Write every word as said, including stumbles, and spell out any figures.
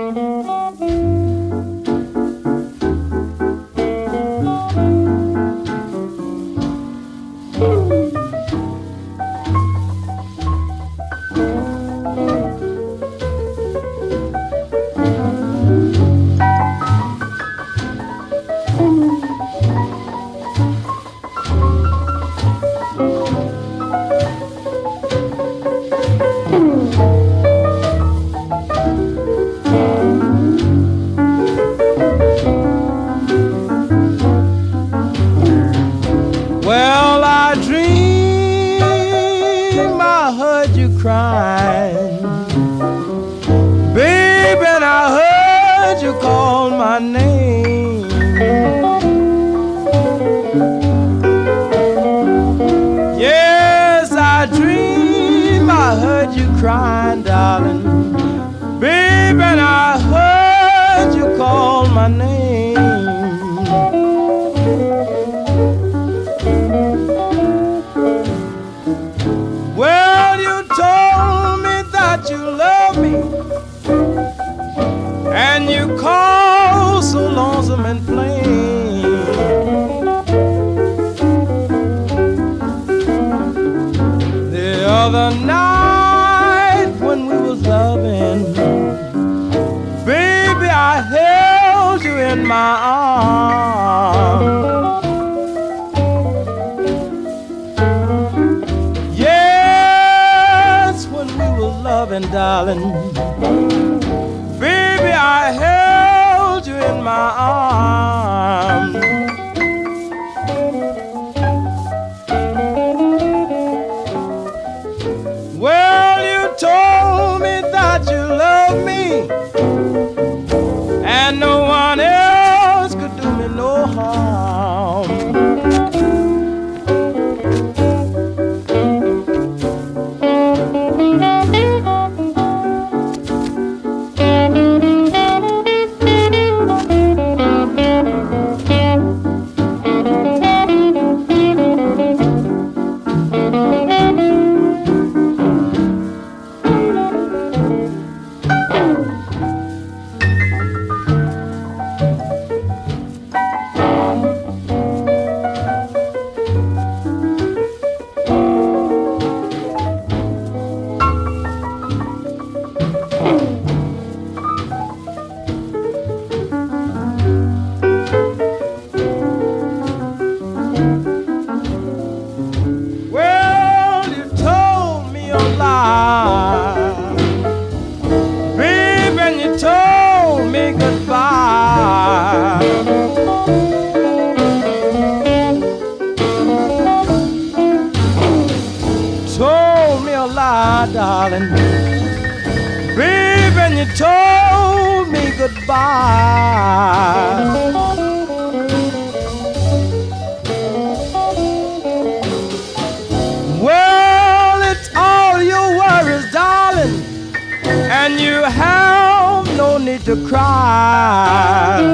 Well, I dream I heard you crying, baby, and I heard you call my name. Yes, I dream I heard you crying, darling, baby, and I heard you call my name. Well, you told me that you love me, and you call so lonesome and plain. The other night when we was loving, baby, I held you in my arms. Loving, darling, baby, I held you in my arms. Well, you told me that you love me, and no one else could do me no harm. Darling, baby, and you told me goodbye. Well, it's all your worries, darling, and you have no need to cry.